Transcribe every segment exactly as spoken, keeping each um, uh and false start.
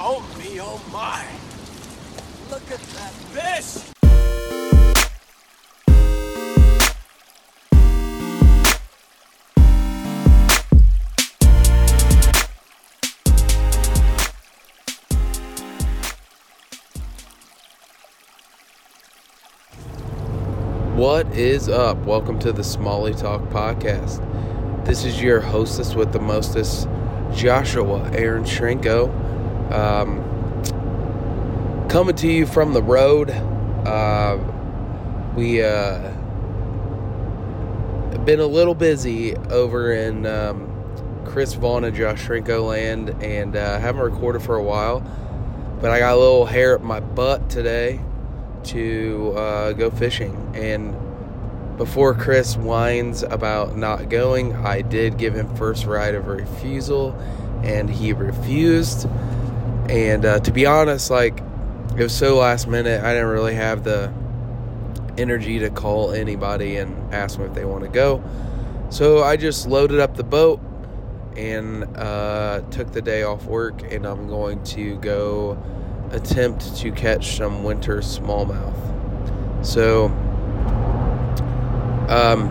Oh me, oh my! Look at that fish! What is up? Welcome to the Smalley Talk Podcast. This is your hostess with the mostest, Joshua Aaron Shrenko, um, coming to you from the road. Uh, we uh, been a little busy over in um, Chris Vaughn and Josh Shrenko land, and uh, haven't recorded for a while. But I got a little hair up my butt today to uh, go fishing. And before Chris whines about not going, I did give him first right of refusal, and he refused. And uh, to be honest, like, it was so last minute, I didn't really have the energy to call anybody and ask them if they want to go. So I just loaded up the boat and uh, took the day off work, and I'm going to go attempt to catch some winter smallmouth. So, um,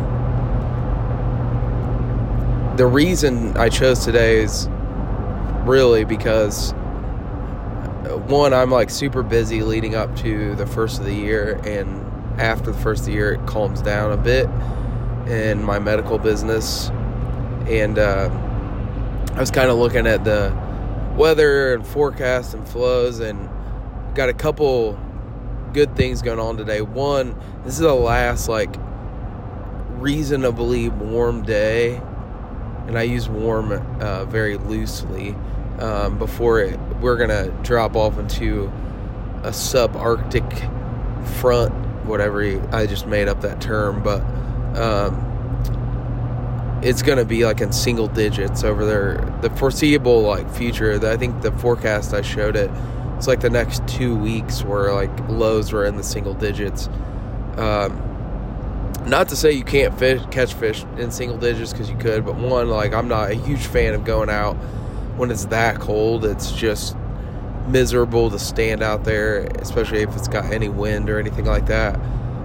the reason I chose today is really because, one, I'm like super busy leading up to the first of the year, and after the first of the year it calms down a bit in my medical business. And uh, I was kind of looking at the weather and forecast and flows, and got a couple good things going on today. One, this is the last like reasonably warm day, and I use warm uh, very loosely, um, before it, we're gonna drop off into a subarctic front, whatever you, I just made up that term, but um, it's gonna be like in single digits over there. The foreseeable like future, I think the forecast I showed it, it's like the next two weeks where like lows were in the single digits. Um, not to say you can't fish, catch fish in single digits, because you could, but one, like, I'm not a huge fan of going out when it's that cold. It's just miserable to stand out there, especially if it's got any wind or anything like that.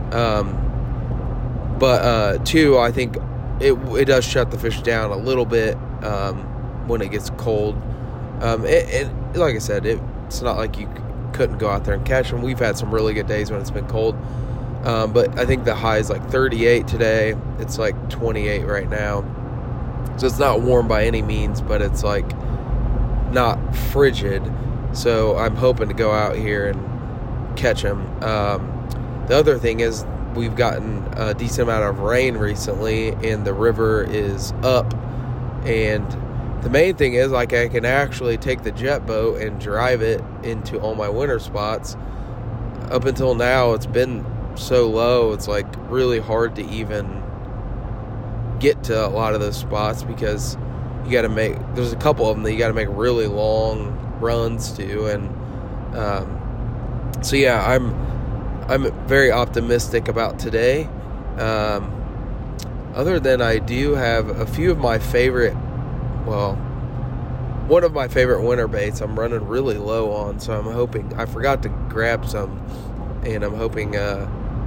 Um, but uh, two, I think it it does shut the fish down a little bit um, when it gets cold. Um, it, it, like I said, it, it's not like you couldn't go out there and catch them. We've had some really good days when it's been cold. Um, but I think the high is like thirty-eight today. It's like twenty-eight right now. So it's not warm by any means, but it's like not frigid. So I'm hoping to go out here and catch them. Um, the other thing is we've gotten a decent amount of rain recently, and the river is up. And the main thing is, like, I can actually take the jet boat and drive it into all my winter spots. Up until now, it's been so low, it's like really hard to even get to a lot of those spots, because you got to make, there's a couple of them that you got to make really long runs to. And um, so yeah, I'm I'm very optimistic about today. Um, other than I do have a few of my favorite, well, one of my favorite winter baits I'm running really low on, so I'm hoping, I forgot to grab some, and I'm hoping uh,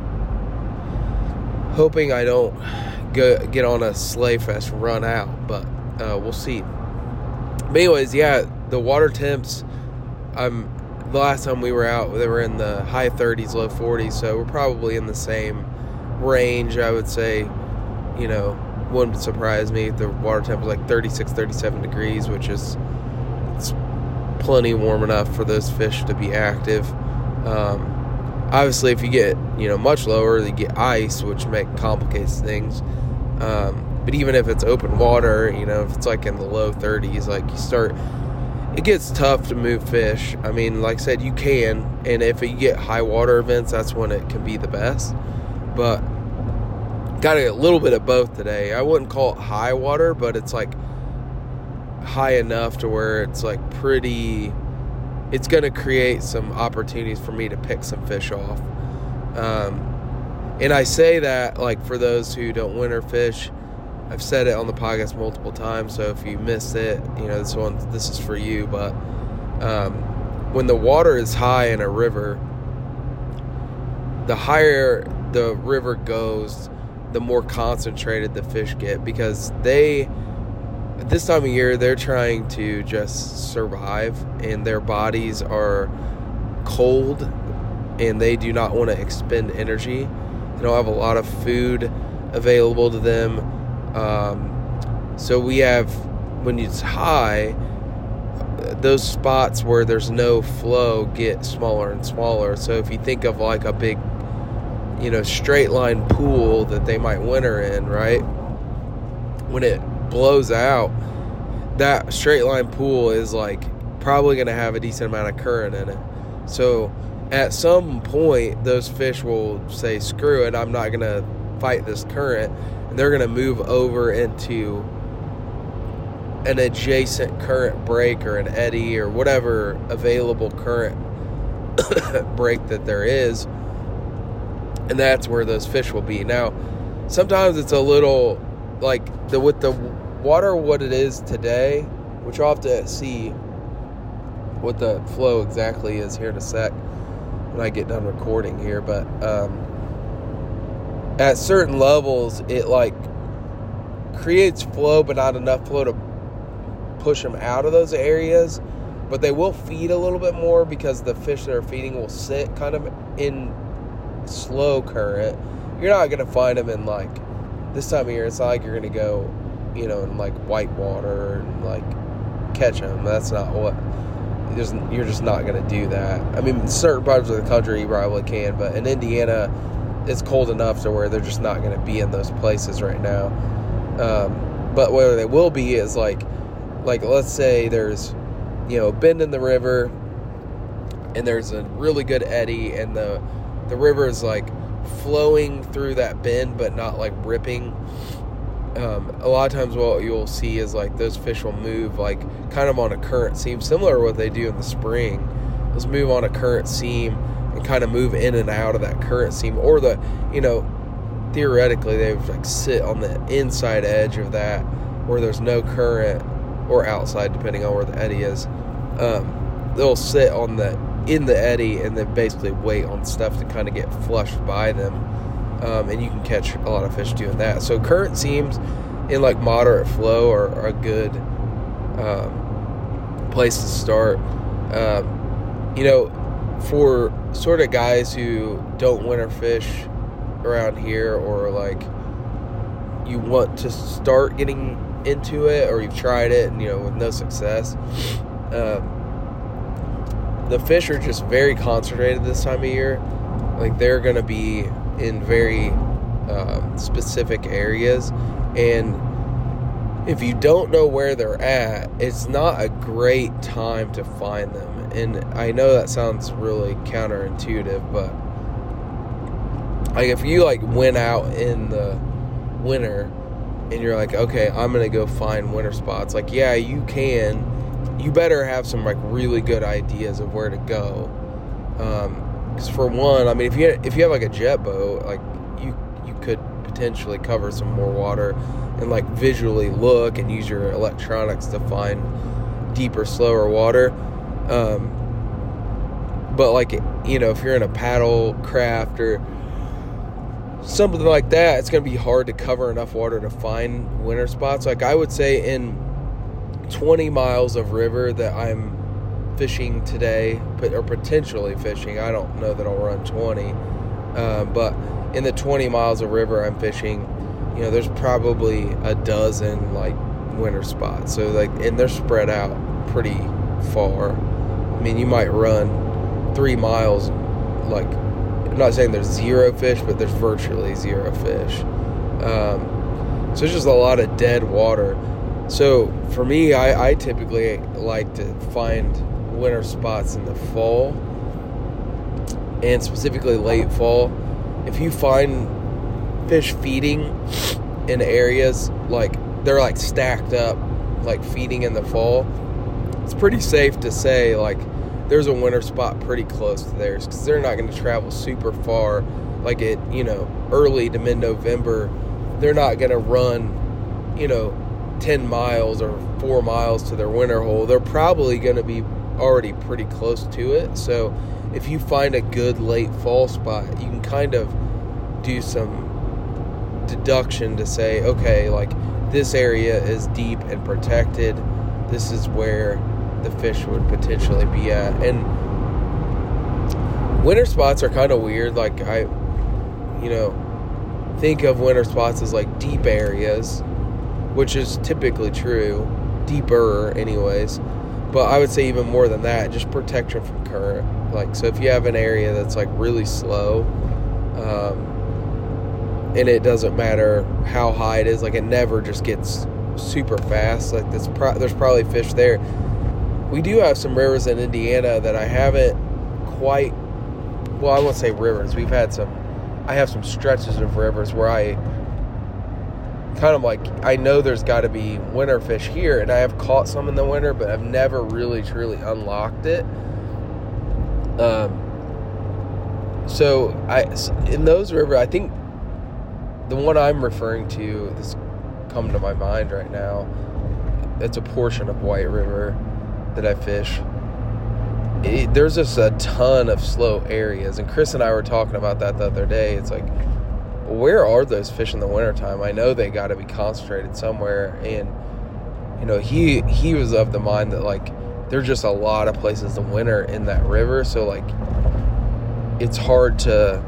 hoping I don't go, get on a sleigh fest run out, but uh, we'll see. But anyways, yeah, the water temps, I'm the last time we were out, they were in the high thirties, low forties, so we're probably in the same range, I would say. You know, wouldn't surprise me if the water temp was like thirty-six, thirty-seven degrees, which is, it's plenty warm enough for those fish to be active. Um, obviously, if you get, you know, much lower, you get ice, which make complicates things. Um, but even if it's open water, you know, if it's like in the low thirties, like you start, it gets tough to move fish. I mean, like I said, you can, and if you get high water events, that's when it can be the best. But got a little bit of both today. I wouldn't call it high water, but it's like high enough to where it's like pretty, it's going to create some opportunities for me to pick some fish off. Um, and I say that, like, for those who don't winter fish, I've said it on the podcast multiple times, so if you missed it, you know, this one, this is for you. But um, when the water is high in a river, the higher the river goes, the more concentrated the fish get, because they, at this time of year, they're trying to just survive, and their bodies are cold, and they do not want to expend energy. They don't have a lot of food available to them. Um, so we have, when it's high, those spots where there's no flow get smaller and smaller. So if you think of like a big, you know, straight line pool that they might winter in, right? When it blows out, that straight line pool is like probably going to have a decent amount of current in it. So at some point, those fish will say, screw it, I'm not going to fight this current. And they're going to move over into an adjacent current break or an eddy or whatever available current break that there is. And that's where those fish will be. Now, sometimes it's a little, like, the with the water what it is today, which I'll have to see what the flow exactly is here in a sec when I get done recording here. But um, at certain levels, it, like, creates flow, but not enough flow to push them out of those areas. But they will feed a little bit more because the fish that are feeding will sit kind of in slow current. You're not going to find them in, like, this time of year. It's not like you're going to go, you know, in like white water and like catch them. That's not what, you're just not going to do that. I mean, in certain parts of the country you probably can, but in Indiana it's cold enough to where they're just not going to be in those places right now. Um, but where they will be is like, like let's say there's, you know, a bend in the river and there's a really good eddy, and the the river is like flowing through that bend but not like ripping. Um, a lot of times what you'll see is like those fish will move like kind of on a current seam, similar to what they do in the spring. They'll move on a current seam and kind of move in and out of that current seam, or the, you know, theoretically they would like sit on the inside edge of that where there's no current, or outside depending on where the eddy is. Um, they'll sit on the in the eddy and then basically wait on stuff to kind of get flushed by them. Um, and you can catch a lot of fish doing that. So current seams in like moderate flow are, are a good um, place to start. Um, you know, for sort of guys who don't winter fish around here, or like you want to start getting into it, or you've tried it and, you know, with no success, um, the fish are just very concentrated this time of year. Like, they're going to be in very um, specific areas, and if you don't know where they're at, it's not a great time to find them. And I know that sounds really counterintuitive, but like if you like went out in the winter and you're like, okay, I'm gonna go find winter spots, like, yeah, you can. You better have some like really good ideas of where to go. Um, Because for one, I mean, if you if you have like a jet boat, like you you could potentially cover some more water and like visually look and use your electronics to find deeper, slower water. Um, but like, you know, if you're in a paddle craft or something like that, it's going to be hard to cover enough water to find winter spots. Like, I would say in twenty miles of river that I'm fishing today, or potentially fishing, I don't know that I'll run twenty, uh, but in the twenty miles of river I'm fishing, you know, there's probably a dozen like winter spots. So like, and they're spread out pretty far. I mean, you might run three miles, like, I'm not saying there's zero fish, but there's virtually zero fish. Um, so it's just a lot of dead water. So for me, I, I typically like to find winter spots in the fall, and specifically late fall. If you find fish feeding in areas like they're like stacked up, like feeding in the fall, it's pretty safe to say like there's a winter spot pretty close to theirs, because they're not going to travel super far. Like it, you know, early to mid-November, they're not going to run, you know, ten miles or four miles to their winter hole. They're probably going to be already pretty close to it. So if you find a good late fall spot, you can kind of do some deduction to say, okay, like this area is deep and protected. This is where the fish would potentially be at. And winter spots are kind of weird. Like I, you know, think of winter spots as like deep areas, which is typically true, deeper anyways. But I would say even more than that, just protection from current. Like, so if you have an area that's like really slow, um, and it doesn't matter how high it is, like it never just gets super fast. Like this, pro- there's probably fish there. We do have some rivers in Indiana that I haven't quite, well, I won't say rivers. We've had some, I have some stretches of rivers where I kind of like, I know there's got to be winter fish here, and I have caught some in the winter, but I've never really truly unlocked it. Um, so I, in those rivers, I think the one I'm referring to, this come to my mind right now, it's a portion of White River that I fish. It, there's just a ton of slow areas, and Chris and I were talking about that the other day. It's like, where are those fish in the wintertime? I know they got to be concentrated somewhere, and you know, he he was of the mind that like there's just a lot of places to winter in that river, so like it's hard to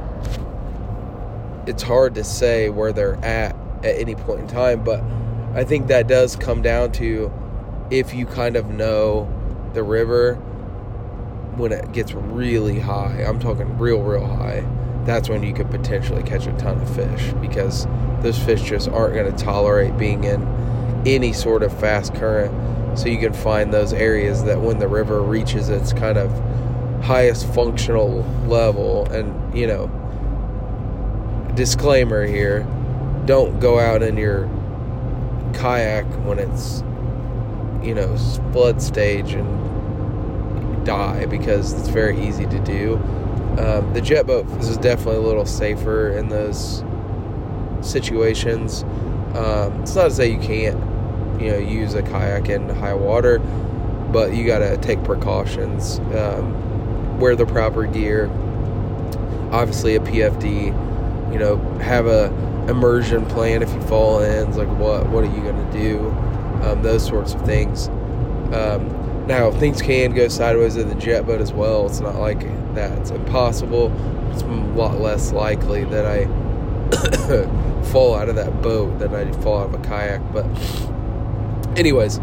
it's hard to say where they're at at any point in time. But I think that does come down to if you kind of know the river when it gets really high. I'm talking real, real high. That's when you could potentially catch a ton of fish, because those fish just aren't going to tolerate being in any sort of fast current. So you can find those areas that when the river reaches its kind of highest functional level, and, you know, disclaimer here, don't go out in your kayak when it's, you know, flood stage and die, because it's very easy to do. Um, the jet boat is definitely a little safer in those situations. Um, it's not to say you can't, you know, use a kayak in high water, but you got to take precautions. Um, wear the proper gear. Obviously, a P F D. You know, have a immersion plan if you fall in. It's like, what what are you going to do? Um, those sorts of things. Um, now, things can go sideways in the jet boat as well. It's not like that's impossible. It's a lot less likely that I fall out of that boat than I fall out of a kayak. But anyways,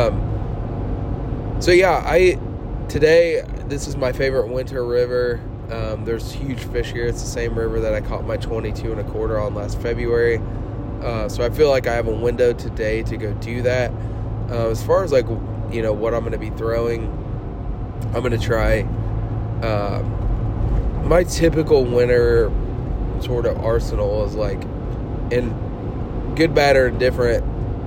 um, so yeah, I today, this is my favorite winter river. Um, there's huge fish here. It's the same river that I caught my twenty-two and a quarter on last February. Uh, so I feel like I have a window today to go do that. Uh, as far as like, you know, what I'm going to be throwing, I'm going to try uh, my typical winter sort of arsenal is like, in good, bad, or indifferent,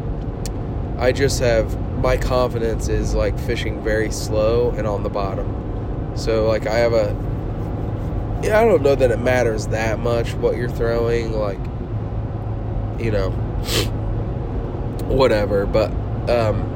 I just have, my confidence is like fishing very slow and on the bottom. So like I have a, yeah, I don't know that it matters that much what you're throwing, like, you know, whatever, but um,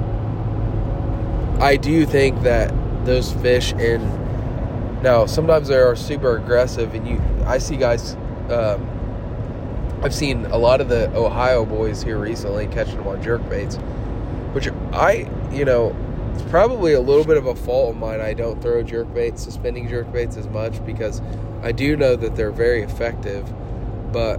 I do think that those fish in, now sometimes they are super aggressive, and you, I see guys, um, I've seen a lot of the Ohio boys here recently catching them on jerkbaits, which I, you know, it's probably a little bit of a fault of mine. I don't throw jerkbaits, suspending jerkbaits as much, because I do know that they're very effective, but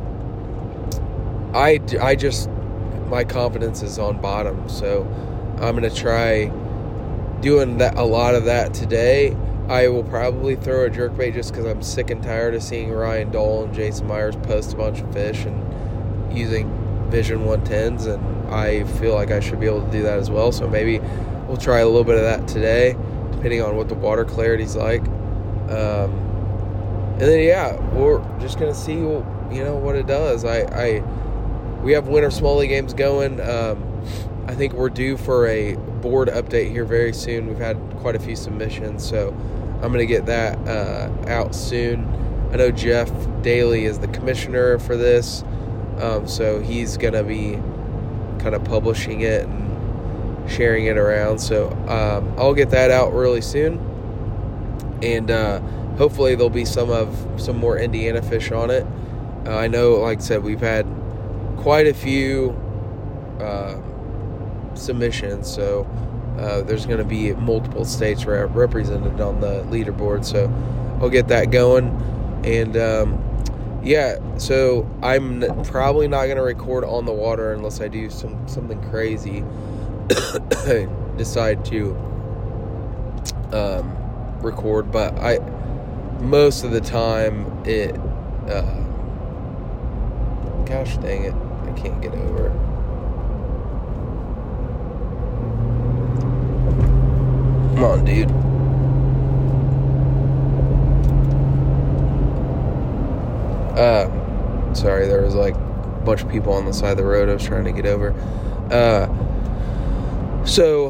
I, I just, my confidence is on bottom, so I'm going to try doing that, a lot of that today. I will probably throw a jerkbait just because I'm sick and tired of seeing Ryan Dole and Jason Myers post a bunch of fish and using Vision one tens, and I feel like I should be able to do that as well. So maybe we'll try a little bit of that today, depending on what the water clarity's like. Um, and then, yeah, we're just going to see, you know, what it does. I, I we have winter Smalley games going. Um, I think we're due for a board update here very soon. We've had quite a few submissions, so I'm going to get that uh, out soon. I know Jeff Daly is the commissioner for this, um, so he's going to be kind of publishing it and sharing it around. So um, I'll get that out really soon, and uh, hopefully there'll be some of some more Indiana fish on it. Uh, I know, like I said, we've had quite a few uh, submissions, so uh, there's going to be multiple states re- represented on the leaderboard. So I'll get that going, and um, yeah. So I'm n- probably not going to record on the water unless I do some something crazy. Decide to um, record, but I most of the time it. Uh, gosh dang it! I can't get over it. Come on, dude. Uh, sorry, there was like a bunch of people on the side of the road I was trying to get over. Uh, so,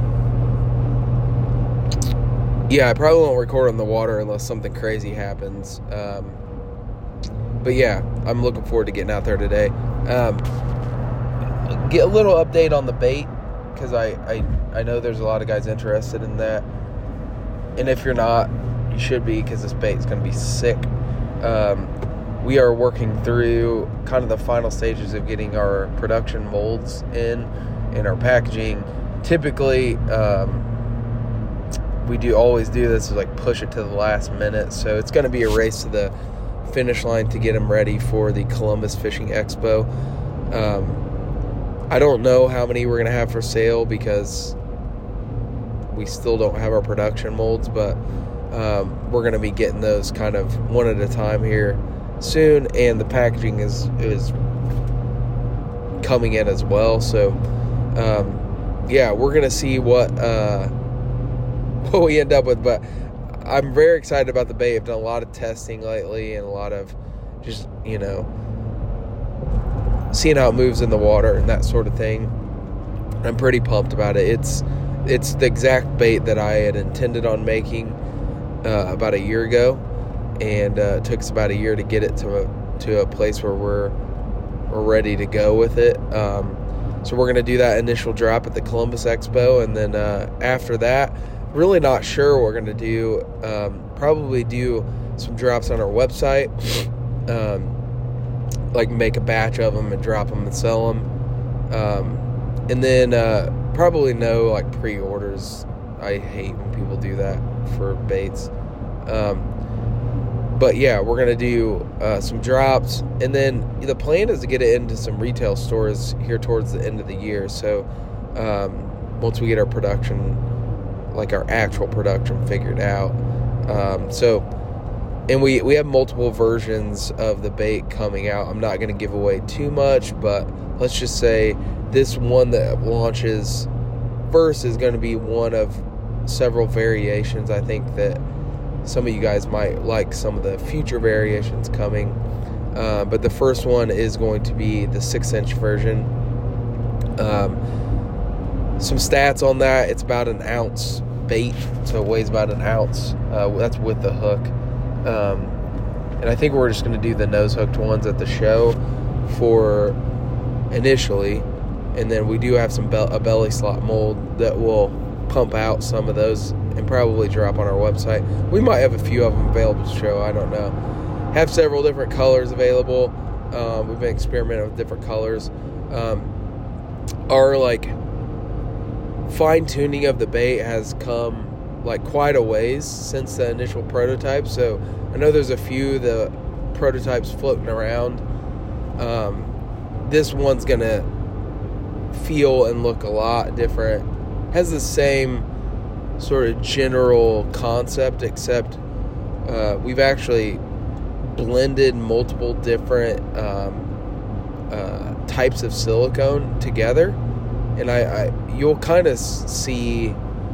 yeah, I probably won't record on the water unless something crazy happens. Um, but yeah, I'm looking forward to getting out there today. Um, get a little update on the bait, because I, I, I know there's a lot of guys interested in that. And if you're not, you should be, because this bait is going to be sick. Um, we are working through kind of the final stages of getting our production molds in and our packaging. Typically, um, we do always do this, is like push it to the last minute. So it's going to be a race to the finish line to get them ready for the Columbus Fishing Expo. Um, I don't know how many we're going to have for sale, because we still don't have our production molds, but um, we're going to be getting those kind of one at a time here soon, and the packaging is is coming in as well. So um, yeah, we're going to see what uh, what we end up with, but I'm very excited about the bait. I've done a lot of testing lately and a lot of just, you know, seeing how it moves in the water and that sort of thing. I'm pretty pumped about it. It's it's the exact bait that I had intended on making uh, about a year ago, and uh, it took us about a year to get it to a to a place where we're we're ready to go with it. Um, so we're gonna do that initial drop at the Columbus Expo, and then uh, after that, really not sure what we're gonna do. Um, probably do some drops on our website, um, like make a batch of them and drop them and sell them, um, and then uh, probably no like pre-orders. I hate when people do that for baits. Um, but yeah, we're gonna do uh, some drops, and then the plan is to get it into some retail stores here towards the end of the year. So um, once we get our production, like our actual production figured out. Um, so, and we, we have multiple versions of the bait coming out. I'm not going to give away too much, but let's just say this one that launches first is going to be one of several variations. I think that some of you guys might like some of the future variations coming. Uh, but the first one is going to be the six inch version. Um, Some stats on that: it's about an ounce bait, so it weighs about an ounce. Uh, that's with the hook. Um, and I think we're just going to do the nose hooked ones at the show for initially, and then we do have some be- a belly slot mold that will pump out some of those and probably drop on our website. We might have a few of them available to show. I don't know. Have several different colors available. Um, we've been experimenting with different colors. Um, our like fine tuning of the bait has come like quite a ways since the initial prototype. So I know there's a few of the prototypes floating around. Um, this one's gonna feel and look a lot different. Has the same sort of general concept, except uh, we've actually blended multiple different um, uh, types of silicone together, and I, I you'll kind of see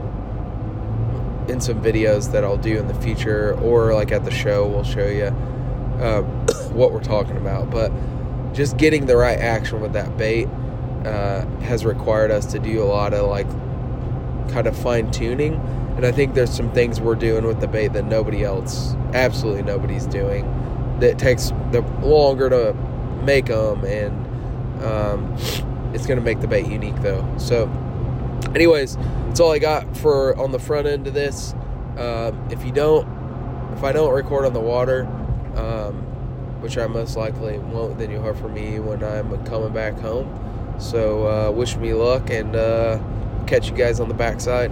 in some videos that I'll do in the future, or like at the show we'll show you uh, what we're talking about. But just getting the right action with that bait uh, has required us to do a lot of like kind of fine tuning, and I think there's some things we're doing with the bait that nobody else, absolutely nobody's doing, that takes the longer to make them, and um, it's going to make the bait unique though. So anyways, that's all I got for on the front end of this. Um, if you don't, if I don't record on the water, um, which I most likely won't, then you'll hear from me when I'm coming back home. So uh, wish me luck, and uh, catch you guys on the backside.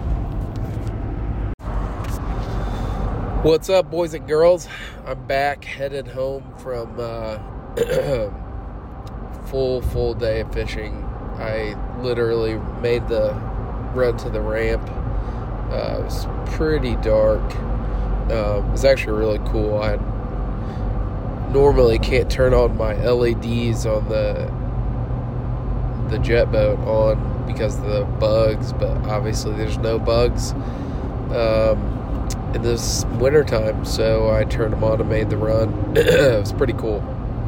What's up, boys and girls? I'm back, headed home from uh, full, full day of fishing. I literally made the run to the ramp. Uh, it was pretty dark. Um, it was actually really cool. I normally can't turn on my L E Ds on the the jet boat on because of the bugs, but obviously there's no bugs um, in this wintertime, so I turned them on and made the run. It was pretty cool.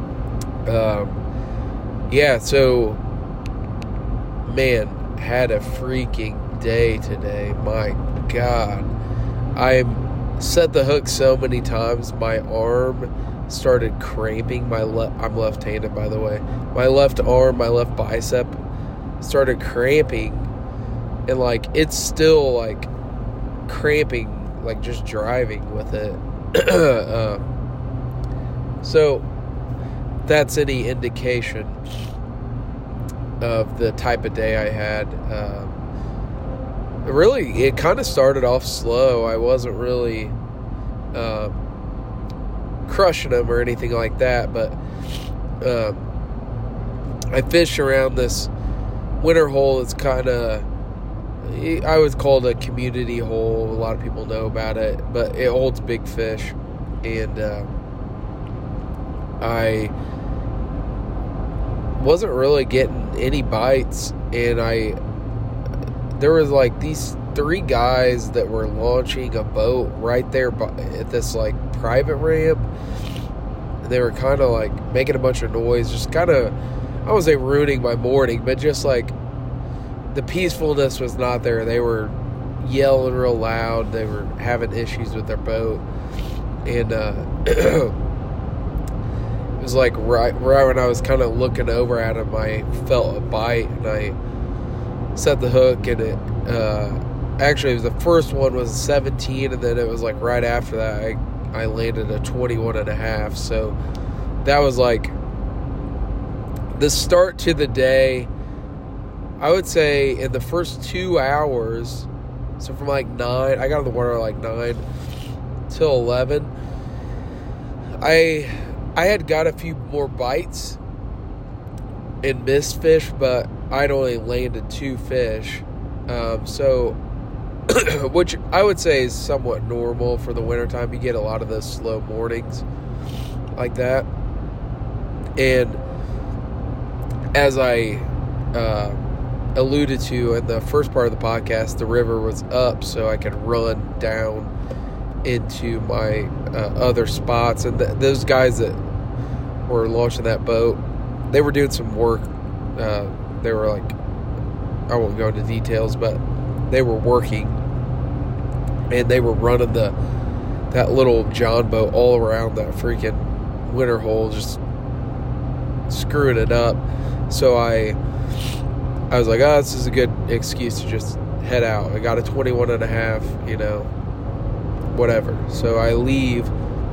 Um, yeah, so man, had a freaking day today. My God. I set the hook so many times, my arm started cramping. My le- I'm left-handed, by the way. My left arm, my left bicep started cramping, and like it's still like cramping, like just driving with it. uh, so that's any indication of the type of day I had. Um, really, it kind of started off slow. I wasn't really um, crushing them or anything like that, but um, I fished around this winter hole. It's kind of, I would call it a community hole. A lot of people know about it, but it holds big fish, and uh, I wasn't really getting any bites, and I there was like these three guys that were launching a boat right there by, at this like private ramp, and they were kind of like making a bunch of noise, just kind of, I won't say ruining my morning, but just like the peacefulness was not there. They were yelling real loud. They were having issues with their boat, and uh it was like right, right when I was kind of looking over at him, I felt a bite, and I set the hook, and it uh, actually it was the first one was a seventeen, and then it was like right after that I, I landed a twenty-one and a half. So that was like the start to the day. I would say in the first two hours, so from like nine, I got in the water like nine till eleven, I I had got a few more bites and missed fish, but I'd only landed two fish. Um, so, which I would say is somewhat normal for the wintertime. You get a lot of those slow mornings like that. And as I uh, alluded to in the first part of the podcast, the river was up, so I could run down into my uh, other spots. And th- those guys that were launching that boat, they were doing some work. Uh, they were like, I won't go into details, but they were working, and they were running the that little John boat all around that freaking winter hole, just screwing it up. So I I was like, oh, this is a good excuse to just head out. I got a twenty-one and a half, you know, whatever. So I leave,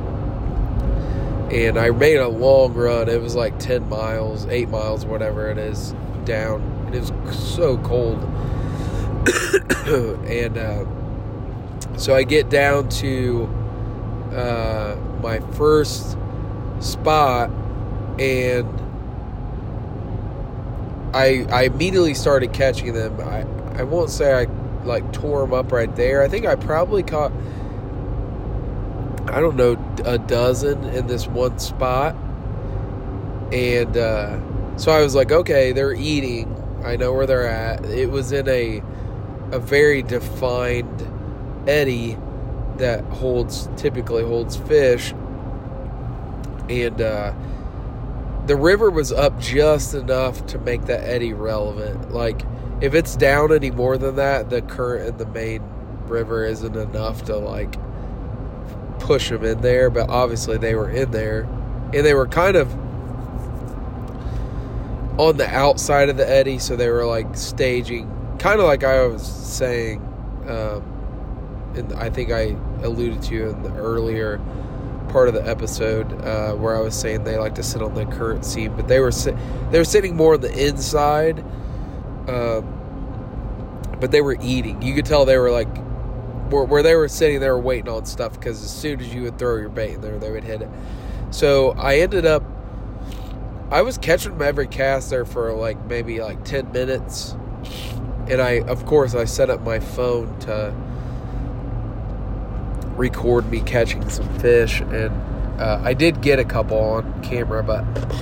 and I made a long run. It was like ten miles, eight miles, whatever it is, down. And it was so cold. and uh, so I get down to uh, my first spot, and I I immediately started catching them. I, I won't say I like tore them up right there. I think I probably caught, I don't know, a dozen in this one spot. And uh, so I was like, okay, they're eating. I know where they're at. It was in a a very defined eddy that holds typically holds fish. And uh, the river was up just enough to make that eddy relevant. Like, if it's down any more than that, the current in the main river isn't enough to like push them in there. But obviously they were in there, and they were kind of on the outside of the eddy, so they were like staging kind of like I was saying, um, and I think I alluded to in the earlier part of the episode uh, where I was saying they like to sit on the current seam, but they were si- they were sitting more on the inside, um, but they were eating. You could tell they were like where, where they were sitting, they were waiting on stuff, because as soon as you would throw your bait in there, they would hit it. So I ended up, I was catching them every cast there for like maybe like ten minutes, and I of course I set up my phone to record me catching some fish, and uh, I did get a couple on camera, but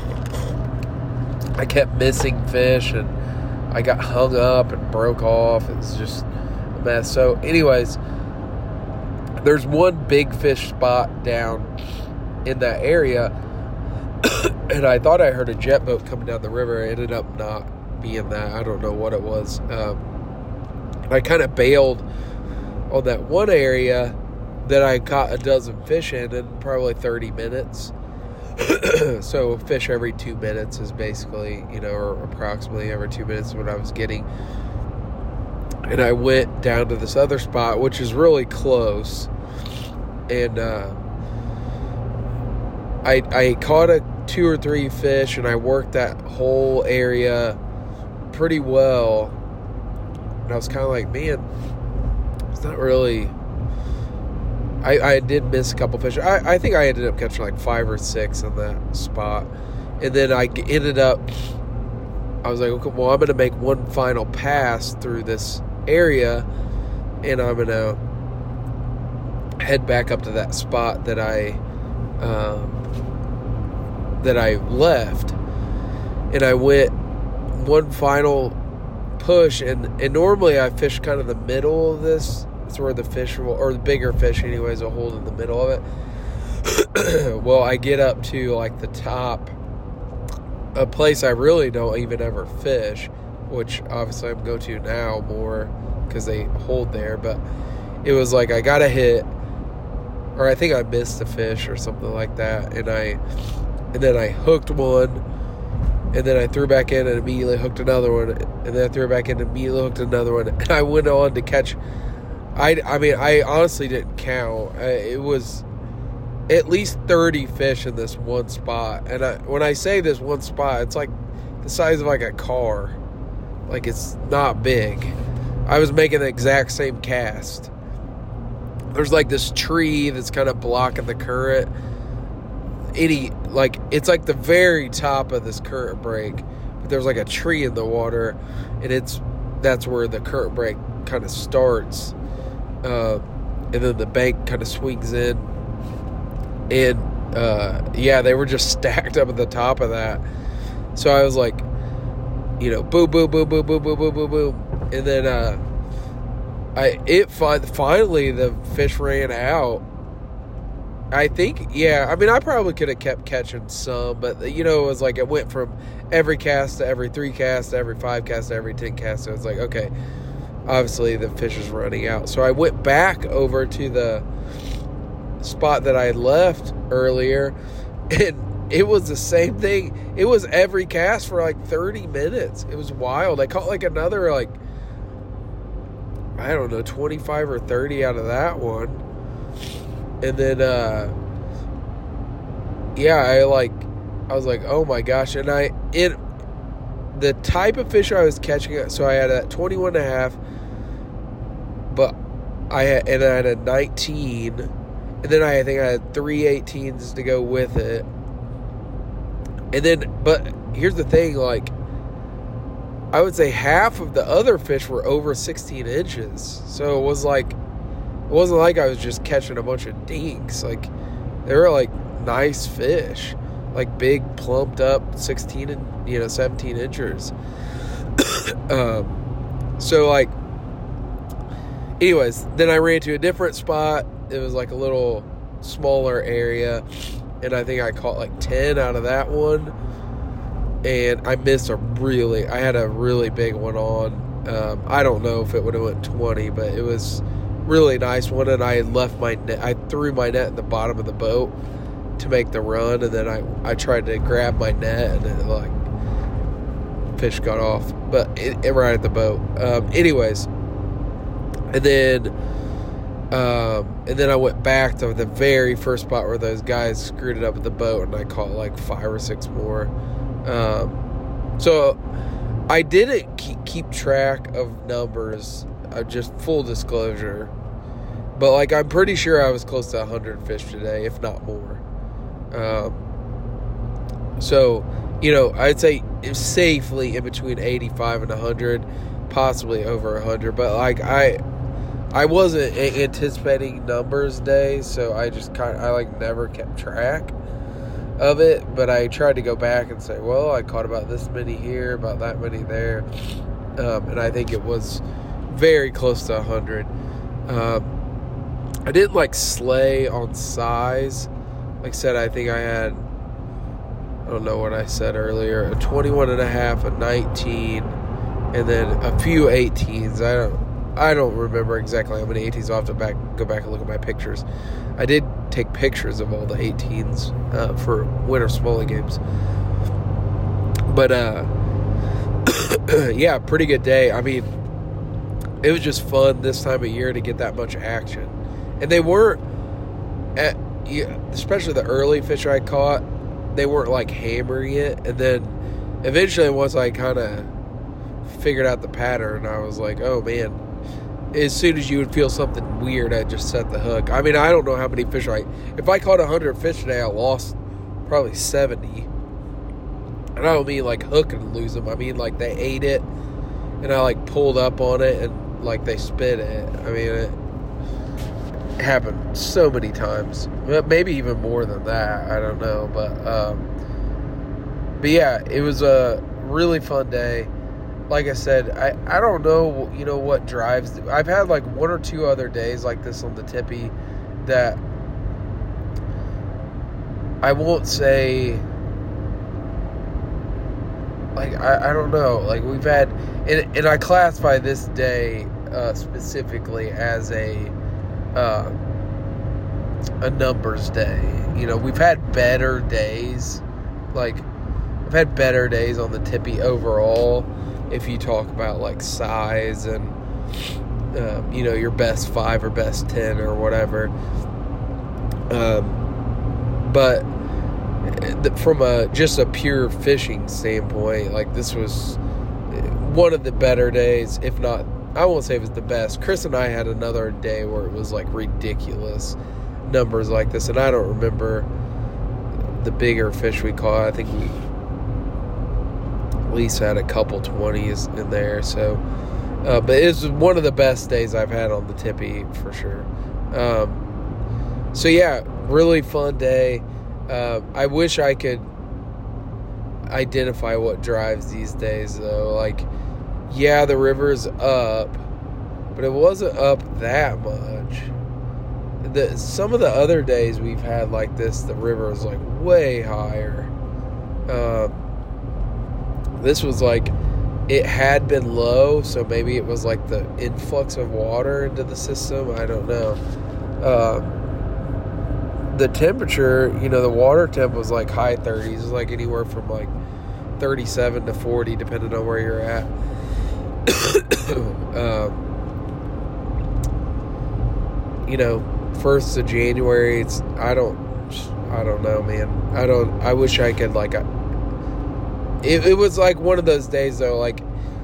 I kept missing fish, and I got hung up and broke off. It was just a mess. So anyways, there's one big fish spot down in that area, and I thought I heard a jet boat coming down the river. It ended up not being that. I don't know what it was. Um, I kind of bailed on that one area that I caught a dozen fish in in probably thirty minutes. So fish every two minutes is basically, you know, or approximately every two minutes is what I was getting. And I went down to this other spot, which is really close. And uh, I, I caught a two or three fish, and I worked that whole area pretty well. And I was kind of like, man, it's not really... I, I did miss a couple fish. I, I think I ended up catching like five or six in that spot. And then I ended up, I was like, okay, well, I'm going to make one final pass through this area, and I'm going to head back up to that spot that I, um, that I left. And I went one final push, and, and normally I fish kind of the middle of this. It's where the fish will, or the bigger fish anyways, will hold in the middle of it. Well, I get up to like the top, a place I really don't even ever fish, which obviously I'm go to now more because they hold there. But it was like I got a hit, or I think I missed a fish or something like that, and I, and then I hooked one, and then I threw back in and immediately hooked another one, and then I threw back in and immediately hooked another one, and I went on to catch. I, I mean, I honestly didn't count. It was at least thirty fish in this one spot. And I, when I say this one spot, it's like the size of like a car. Like, it's not big. I was making the exact same cast. There's like this tree that's kind of blocking the current. Any, like, it's like the very top of this current break. But there's like a tree in the water. And it's, that's where the current break kind of starts. Uh, and then the bank kind of swings in, and uh, yeah, they were just stacked up at the top of that. So I was like, you know, boom, boom, boom, boom, boom, boom, boom, boom, boom, and then uh, I it finally the fish ran out. I think, yeah, I mean, I probably could have kept catching some, but you know, it was like it went from every cast to every three casts to every five casts to every ten casts. So it was like, okay. Obviously, the fish is running out. So I went back over to the spot that I had left earlier, and it was the same thing. It was every cast for like thirty minutes. It was wild. I caught like another, like, I don't know, twenty-five or thirty out of that one. And then, uh, yeah, I like, I was like, oh my gosh. And I, it, the type of fish I was catching, so I had a twenty-one and a half, but I had, and I had a nineteen, and then I think I had three eighteens to go with it. And then, but here's the thing, like, I would say half of the other fish were over sixteen inches. So it was like, it wasn't like I was just catching a bunch of dinks. Like, they were like nice fish, like big plumped up sixteen and, you know, seventeen inchers. um, so like, anyways, then I ran to a different spot. It was like a little smaller area, and I think I caught like ten out of that one. And I missed a really, I had a really big one on. Um, I don't know if it would have went twenty, but it was really nice one. And I had left my net, I threw my net in the bottom of the boat to make the run, and then I, I tried to grab my net, and it like fish got off, but it, it right at the boat. Um, anyways, and then um, and then I went back to the very first spot where those guys screwed it up at the boat, and I caught like five or six more. Um, so I didn't keep, keep track of numbers. Uh, just full disclosure, but like I'm pretty sure I was close to one hundred fish today, if not more. Um, so, you know, I'd say safely in between eighty-five and one hundred, possibly over one hundred. But like I, I wasn't anticipating numbers day, so I just kind of, I like never kept track of it. But I tried to go back and say, well, I caught about this many here, about that many there, um, and I think it was very close to one hundred. Um, I didn't like slay on size. Like I said, I think I had, I don't know what I said earlier, a twenty-one and a half, a nineteen, and then a few eighteens. I don't, I don't remember exactly how many eighteens. I'll have to back, go back and look at my pictures. I did take pictures of all the eighteens uh, for winter smallie games. But, uh, yeah, pretty good day. I mean, it was just fun this time of year to get that much action. And they weren't, at, especially the early fish I caught, they weren't like hammering it. And then eventually once I kind of figured out the pattern, I was like, oh man, as soon as you would feel something weird, I'd just set the hook. I mean, I don't know how many fish I, if I caught one hundred fish today, I lost probably seventy. And I don't mean like hook and lose them. I mean like they ate it and I like pulled up on it and like they spit it. I mean, it happened so many times, maybe even more than that. I don't know, but um, but yeah, it was a really fun day. Like I said, I, I don't know, you know, what drives. I've had like one or two other days like this on the Tippy that I won't say. Like, I, I don't know. Like, we've had, and, and I classify this day uh, specifically as a uh, a numbers day. You know, we've had better days. Like, I've had better days on the Tippy overall. If you talk about, like, size and, um, you know, your best five or best ten or whatever. Um, but from a just a pure fishing standpoint, like, this was one of the better days, if not, I won't say it was the best. Chris and I had another day where it was like ridiculous numbers like this, and I don't remember the bigger fish we caught. I think we at least had a couple twenties in there. So, uh, but it was one of the best days I've had on the Tippy for sure. Um, so yeah, really fun day. Uh, I wish I could identify what drives these days, though. Like, yeah, the river's up, but it wasn't up that much. The, some of the other days we've had like this, the river is like way higher. Uh, this was like, it had been low, so maybe it was like the influx of water into the system. I don't know. Uh, the temperature, you know, the water temp was like high thirties. It was like anywhere from like thirty-seven to forty, depending on where you're at. um, you know, first of January, it's, I don't, I don't know, man. I don't, I wish I could, like, I, it, it was like one of those days, though, like,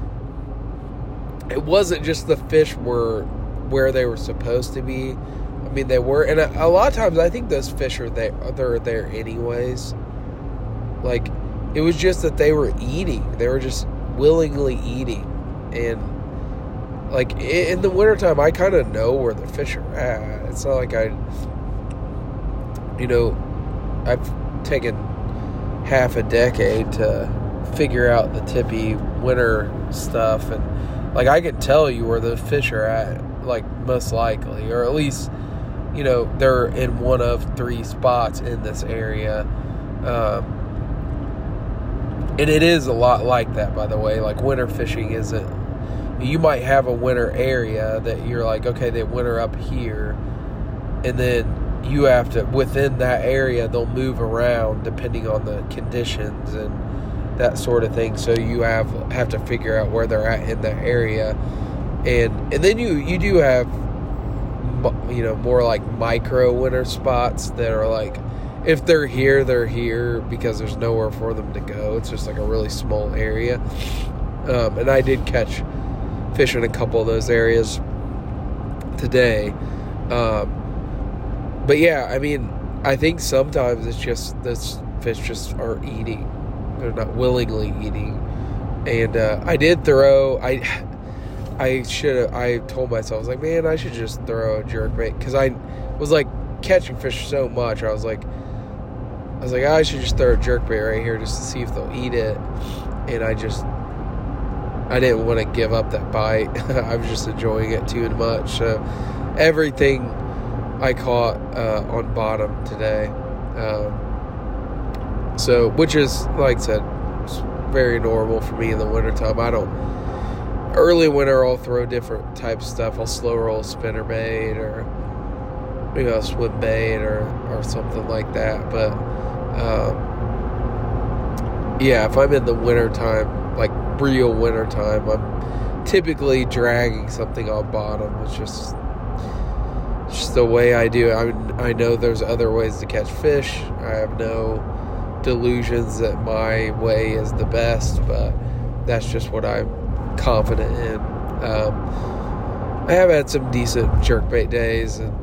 it wasn't just the fish were where they were supposed to be. I mean, they were, and a, a lot of times I think those fish are there, they're there anyways. Like, it was just that they were eating. They were just willingly eating. And, like, in the wintertime, I kind of know where the fish are at. It's not like I, you know, I've taken half a decade to figure out the Tippy winter stuff. And, like, I can tell you where the fish are at, like, most likely. Or at least, you know, they're in one of three spots in this area. Um, and it is a lot like that, by the way. Like, winter fishing isn't, you might have a winter area that you're like, okay, they winter up here. And then you have to, within that area, they'll move around depending on the conditions. And that sort of thing. So you have have to figure out where they're at in that area, and and then you you do have, you know, more like micro winter spots that are like, if they're here, they're here because there's nowhere for them to go. It's just like a really small area. Um, and I did catch fish in a couple of those areas today. Um, but yeah, I mean, I think sometimes it's just this fish just aren't eating. They're not willingly eating. And uh, I did throw, I I should have, I told myself, I was like, man, I should just throw a jerkbait. Because I was like catching fish so much. I was like, I was like, I should just throw a jerkbait right here just to see if they'll eat it. And I just, I didn't want to give up that bite. I was just enjoying it too much. So everything I caught uh, on bottom today. Um, so, which is, like I said, very normal for me in the wintertime. I don't, early winter I'll throw different types of stuff. I'll slow roll spinner bait or, you know, swim bait or, or something like that. But, um, yeah, if I'm in the wintertime, like real wintertime, I'm typically dragging something on bottom. It's just, just the way I do it. I mean, I know there's other ways to catch fish. I have no delusions that my way is the best, but that's just what I'm confident in. Um, I have had some decent jerkbait days, and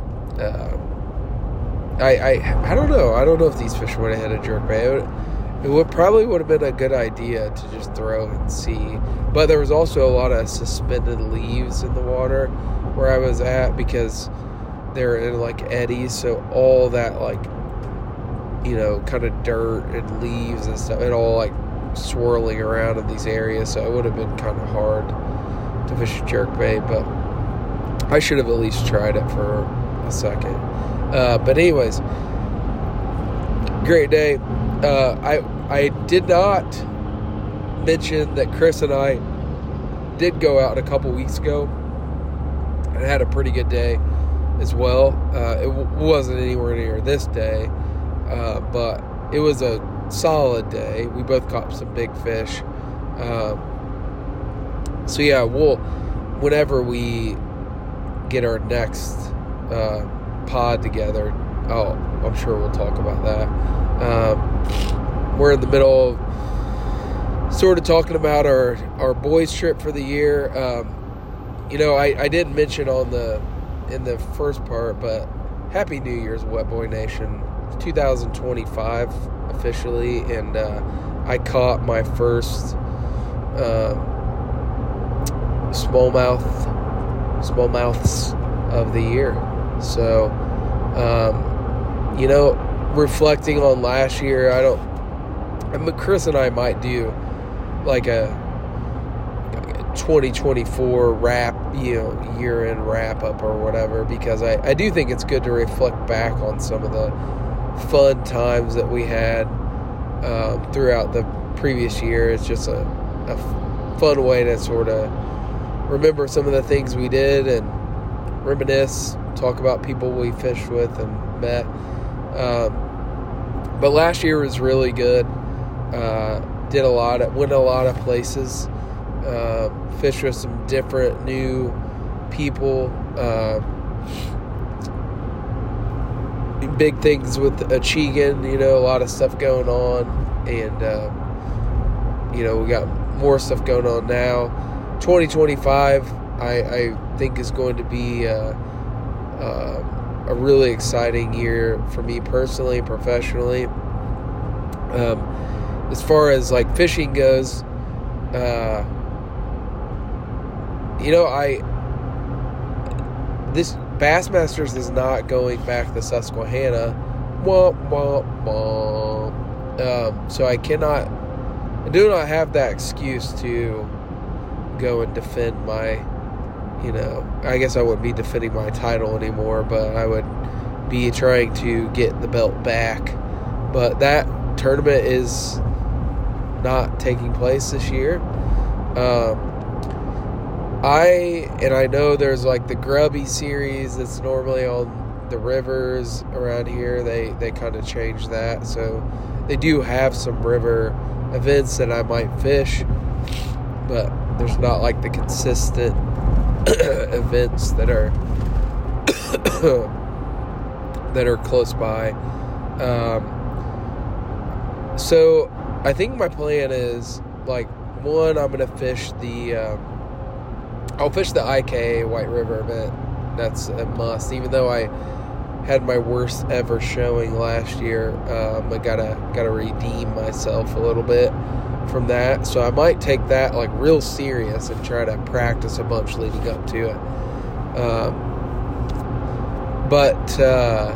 um, I, I I don't know. I don't know if these fish would have had a jerkbait. It would, it would probably would have been a good idea to just throw and see. But there was also a lot of suspended leaves in the water where I was at because they're in like eddies, so all that like, you know, kind of dirt and leaves and stuff, it all like swirling around in these areas, so it would have been kind of hard to fish a jerkbait, but I should have at least tried it for a second. Uh, but anyways, great day. Uh, I I did not mention that Chris and I did go out a couple weeks ago and had a pretty good day as well. Uh, it w- wasn't anywhere near this day, uh, but it was a solid day. We both caught some big fish. Um, so yeah, we'll, whenever we get our next uh, pod together, oh, I'm sure we'll talk about that. Um, we're in the middle of sort of talking about our, our boys trip for the year. Um, you know, I, I didn't mention on the, in the first part, but Happy New Year's, Wet Boy Nation. two thousand twenty-five officially, and uh, I caught my first uh, smallmouth smallmouths of the year. So, um, you know, reflecting on last year, I don't. I mean, Chris and I might do like a, like a twenty twenty-four wrap, you know, year-end wrap-up or whatever, because I, I do think it's good to reflect back on some of the fun times that we had um, throughout the previous year. It's just a, a fun way to sort of remember some of the things we did and reminisce, talk about people we fished with and met. Um, but last year was really good. Uh, did a lot, of, went a lot of places, uh, fished with some different new people. Uh, big things with Achigan, you know, a lot of stuff going on, and uh, you know, we got more stuff going on now. twenty twenty-five, I, I think is going to be uh, uh, a really exciting year for me personally, professionally. Um, as far as like fishing goes, uh, you know, I this. Bassmasters is not going back to Susquehanna. Wah, wah, wah. Um, so I cannot, I do not have that excuse to go and defend my, you know, I guess I wouldn't be defending my title anymore, but I would be trying to get the belt back. But that tournament is not taking place this year. Um, I, and I know there's like the Grubby series that's normally on the rivers around here. They, they kind of changed that. So they do have some river events that I might fish, but there's not like the consistent events that are that are close by. Um, so I think my plan is, like, one, I'm going to fish the, um, I'll fish the I K A White River event. That's a must. Even though I had my worst ever showing last year, um, I gotta gotta redeem myself a little bit from that. So I might take that like real serious and try to practice a bunch leading up to it. Um, but uh,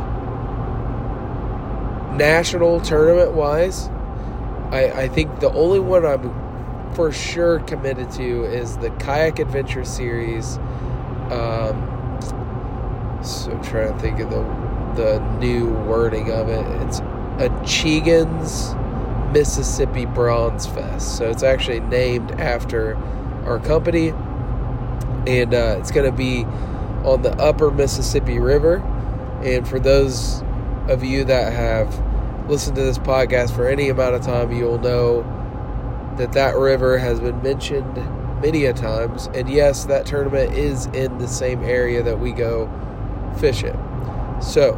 national tournament wise, I, I think the only one I'm for sure committed to is the Kayak Adventure Series. Um, so I'm trying to think of the the new wording of it. It's Achigan's Mississippi Bronze Fest. So it's actually named after our company, and uh, it's going to be on the upper Mississippi River. And for those of you that have listened to this podcast for any amount of time, you'll know that that river has been mentioned many a times. And yes, that tournament is in the same area that we go fish it. So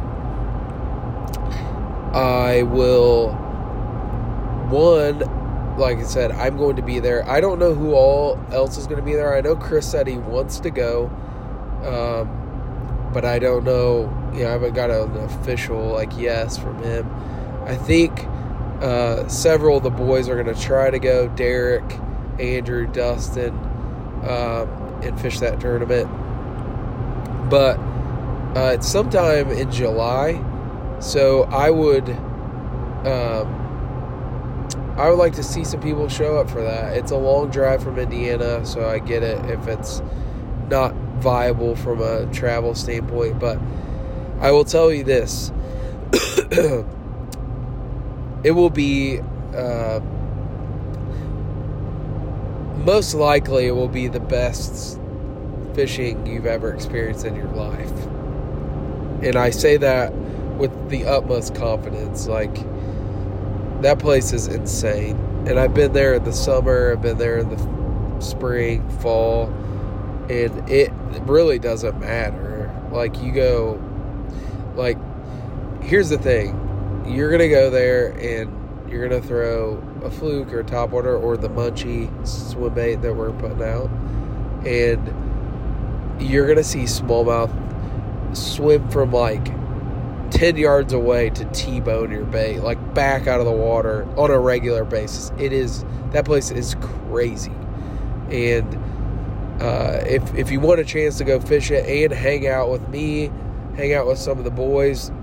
I will, one, like I said, I'm going to be there. I don't know who all else is going to be there. I know Chris said he wants to go, um, but I don't know. You know, I haven't got an official like yes from him. I think uh, several of the boys are going to try to go. Derek, Andrew, Dustin, um, and fish that tournament. But uh, it's sometime in July, so I would, um, I would like to see some people show up for that. It's a long drive from Indiana, so I get it if it's not viable from a travel standpoint. But I will tell you this. It will be, uh, most likely it will be the best fishing you've ever experienced in your life. And I say that with the utmost confidence. Like, that place is insane. And I've been there in the summer, I've been there in the spring, fall, and it really doesn't matter. Like, you go, like, here's the thing. You're going to go there and you're going to throw a fluke or a topwater or the Munchie swim bait that we're putting out. And you're going to see smallmouth swim from like ten yards away to T-bone your bait, like back out of the water on a regular basis. It is, that place is crazy. And uh, if, if you want a chance to go fish it and hang out with me, hang out with some of the boys,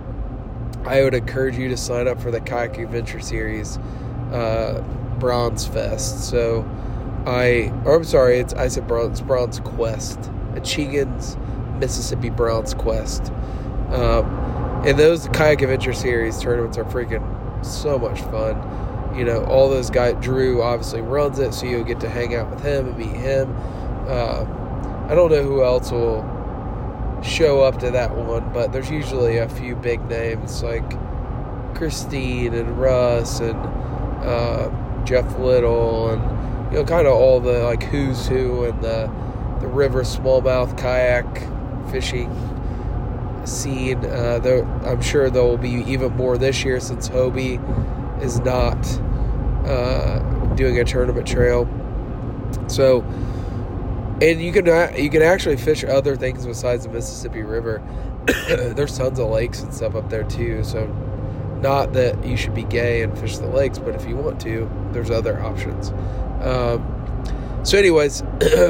I would encourage you to sign up for the Kayak Adventure Series uh, Bronze Fest. So I, or I'm sorry, it's I said Bronze Bronze Quest, Achigan's Mississippi Bronze Quest. Um, and those Kayak Adventure Series tournaments are freaking so much fun. You know, all those guys. Drew obviously runs it, so you'll get to hang out with him and meet him. Uh, I don't know who else will show up to that one, but there's usually a few big names like Christine and Russ and uh, Jeff Little, and you know, kind of all the like who's who in the the river smallmouth kayak fishing scene. Uh, there, I'm sure there will be even more this year since Hobie is not uh, doing a tournament trail. So. And you can you can actually fish other things besides the Mississippi River. There's tons of lakes and stuff up there too. So, not that you should be gay and fish the lakes, but if you want to, there's other options. Um, so, anyways,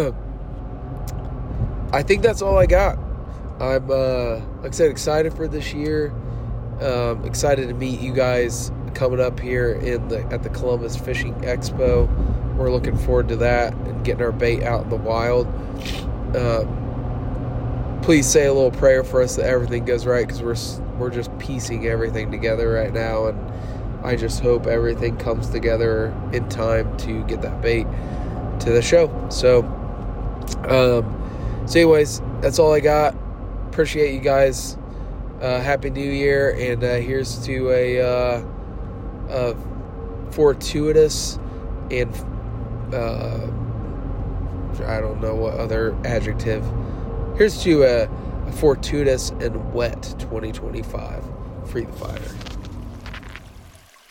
I think that's all I got. I'm, uh, like I said, excited for this year. Um, excited to meet you guys coming up here in the at the Columbus Fishing Expo. We're looking forward to that and getting our bait out in the wild. Um, please say a little prayer for us that everything goes right, because we're we're just piecing everything together right now, and I just hope everything comes together in time to get that bait to the show. So, um, so anyways, that's all I got. Appreciate you guys. Uh, Happy New Year, and uh, here's to a, uh, a fortuitous and uh, I don't know what other adjective. Here's to a, a fortuitous and wet twenty twenty-five. Free the fire.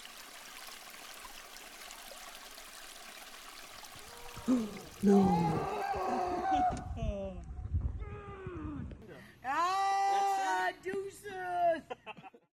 No.